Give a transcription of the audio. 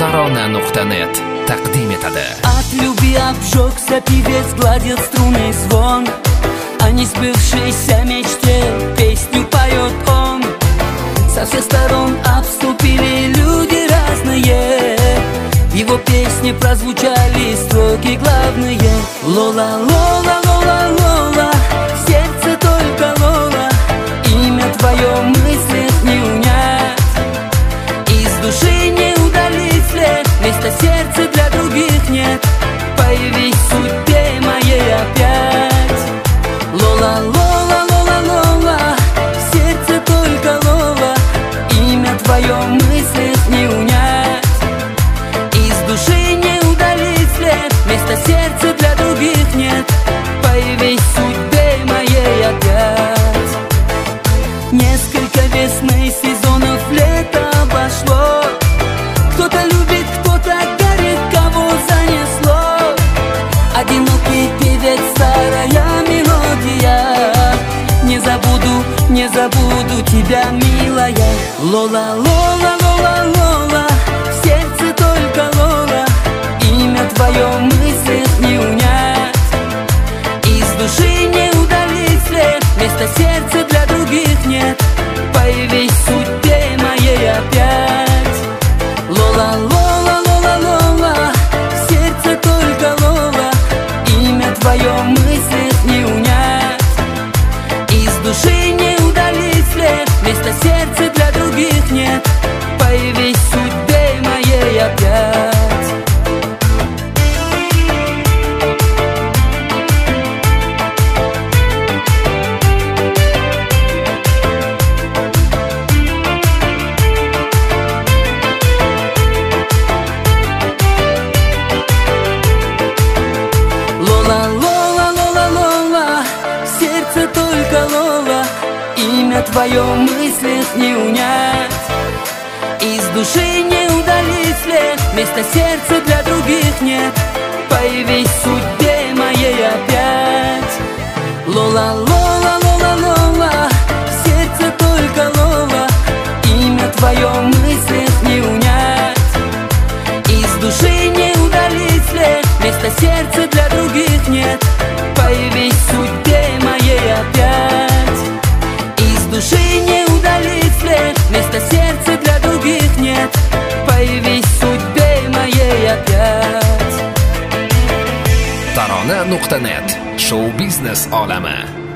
Tarona.net taqdim etadi. От любви обжегся певец, гладит струнный звон. О несбывшейся мечте песню поет он. Со всех сторон обступили люди разные. В его песне прозвучали строки главные. Лола, Лола, Лола, Лола, в сердце только Лола. Имя твое в мыслях не унять, из души не удалить след. Места сердца для других нет. Появись в судьбе моей опять. Лола, Лола, Лола, Лола, в сердце только Лола. Имя твое в мыслях не унять, из души не удалить след. Места сердца для других нет. Появись в судьбе моей опять. Несколько весны, сезонов, лета обошло. Кто-то любит, кто-то горит, кого занесло. Одинокий певец, старая мелодия. Не забуду, не забуду тебя, милая. Лола, Лола, Лола, Лола, в сердце только Лола. Имя твое в мыслях не унять, из души не удалить след. Места сердца для других нет. Появись в судьбе моей опять. Лола, Лола, Лола, Лола, в сердце только Лола. Имя твое в мыслях не унять, из души не удалить след. Места сердца для других нет. Появись в судьбе моей опять. Лола, Лола, Лола, Лола, в сердце только Лола. Имя твое в мыслях не унять, из души не удалить след. Места сердца для других нет. Появись в судьбе моей опять. Лола, Лола, Лола, Лола, в сердце только Лола. Имя твое в мыслях не унять, из души не удалить след. Места сердца для других нет. Появись в судьбе моей опять, из души не удалить след. Места сердца для других нет. Появись в судьбе моей опять. Tarona.net Show biznes olami.